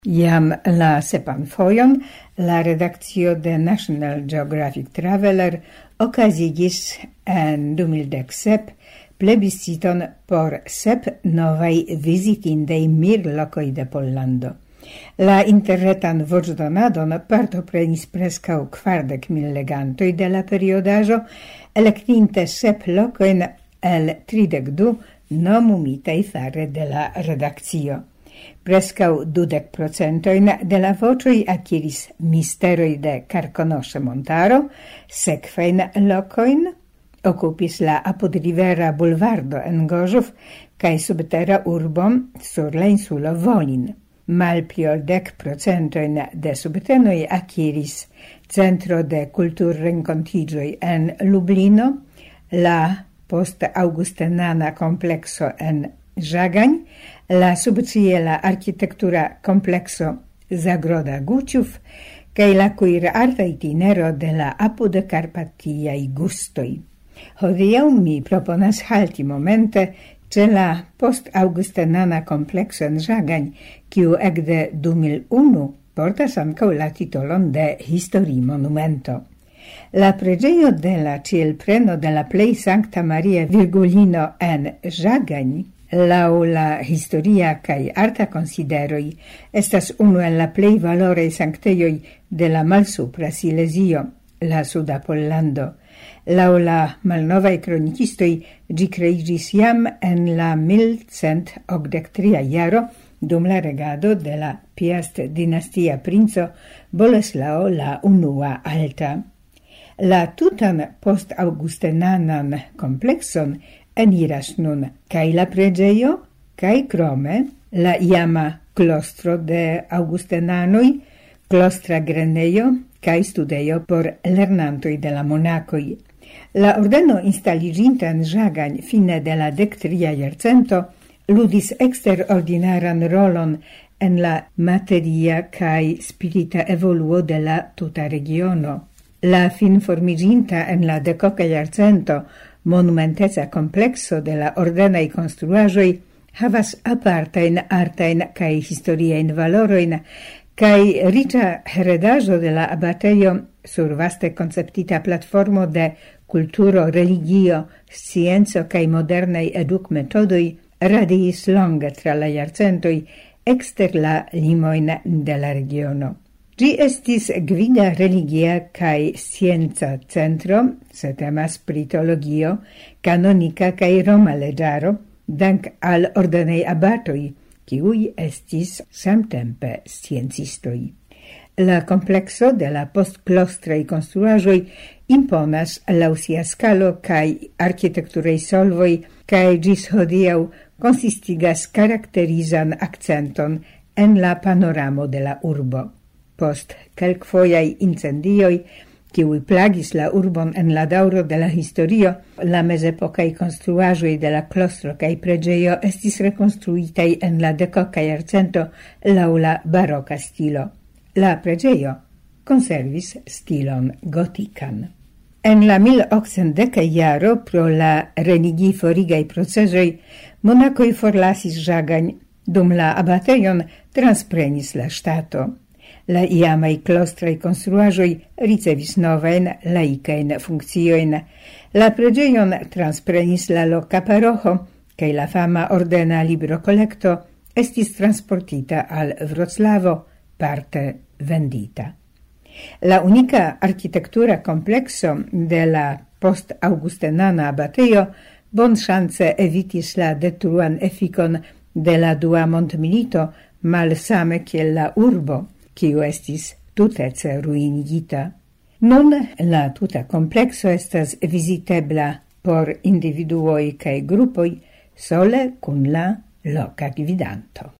Jam la sepan fojon la redakcio de National Geographic Traveler okazigis en 2017 plebisciton por 7 novaj vizitindej mirlokoj de Pollando. La interretan voĉdonadon partoprenis preskaŭ 40,000 legantoj de la periodaĵo, elektinte 7 lokojn el 32 nomumitaj fare de la redakcio. Prescaŭ 20% de la voĉoj akiris Misteroj de Karkonoŝa montaro, sekvajn lokojn okupis la apudrivera bulvardo en Gorzów kaj subtera urbo sur la insulo Volin. Malpli ol 10% de subtenoj akiris Centro de Kulturrenkontiĝoj en Lublino, la post-aŭgustenana komplekso en Żagań, la subciela architektura komplekso Zagroda Guciów kaj la kuirarta itinero de la apud-karpatiaj gustoj. Hodiaŭ mi proponas halti momente ĉe la post-aŭgustenana komplekso en Żagań, kiu ekde 2001 portas ankaŭ la titolon de historimonumento. La preĝejo de la Ĉielpreno de la plej Sankta Maria Virgulino en Żagań, laŭ la historia kaj arta konsideroj, estas unu el la plej valoraj sanktejoj de la Malsupra Silezio, la suda Pollando. Laŭ la malnovaj kronikistoj ĝi kreiĝis jam en la 1183 jaro dum la regado de la Piast-dinastia princo Boleslao la Unua Alta. La tutan post-aŭgustenanan komplekson eniras nun kaj la preĝejo, kaj krome la iama klostro de aŭgustenanoj, klostra grenejo kaj studejo por lernantoj de la monakoj. La ordeno instaliĝinta en Żagań fine de la 13. jarcento ludis eksterordinaran rolon en la materia kaj spirita evoluo de la tuta regiono. La finformiĝinta en la 10. jarcento monumenteca komplekso de la ordenaj konstruaĵoj havas apartajn artajn kaj historiajn valorojn, kaj riĉa heredaĵo de la abatejo sur vaste konceptita platformo de kulturo, religio, scienco kaj modernaj edukmetodoj radiis longe tra la jarcentoj ekster la limojn de la regiono. Ĝi estis gvida religia kaj scienca centro, se temas pri teologio, kanonika kaj roma leĝaro, dank al ordenej abatoj, kiuj estis samtempe sciencistoj. La komplekso de la postklostraj konstruaĵoj imponas laŭ sia skalo kaj arkitekturaj solvoj kaj ĝis hodiaŭ konsistigas karakterizan akcenton en la panoramo de la urbo. Post kelkfojaj incendioj, kiuj plagis la urbon en la daŭro de la historio, la mezepokaj konstruaĵoj de la klostro kaj preĝejo estis rekonstruitaj en la 10. jarcento laŭ la baroka stilo. La preĝejo konservis stilon gotikan. En la 1810 jaro pro la renigi-forigaj procezoj monakoj forlasis Żagań, dum la abatejon transprenis la ŝtato. La iamaj klostraj konstruaĵoj ricevis novajn laikajn funkciojn. La preĝejon transprenis la loka paroĥo kaj la fama ordena librokolekto estis transportita al Vroclavo, parte vendita. La unika arkitektura komplekso de la post-aŭgustenana abatejo bonŝance evitis la detruan efikon de la dua mondmilito, malsame kiel la urbo, kiu estis tutece ruinigita. Nun la tuta komplekso estas vizitebla por individuoj kaj grupoj sole kun la loka gvidanto.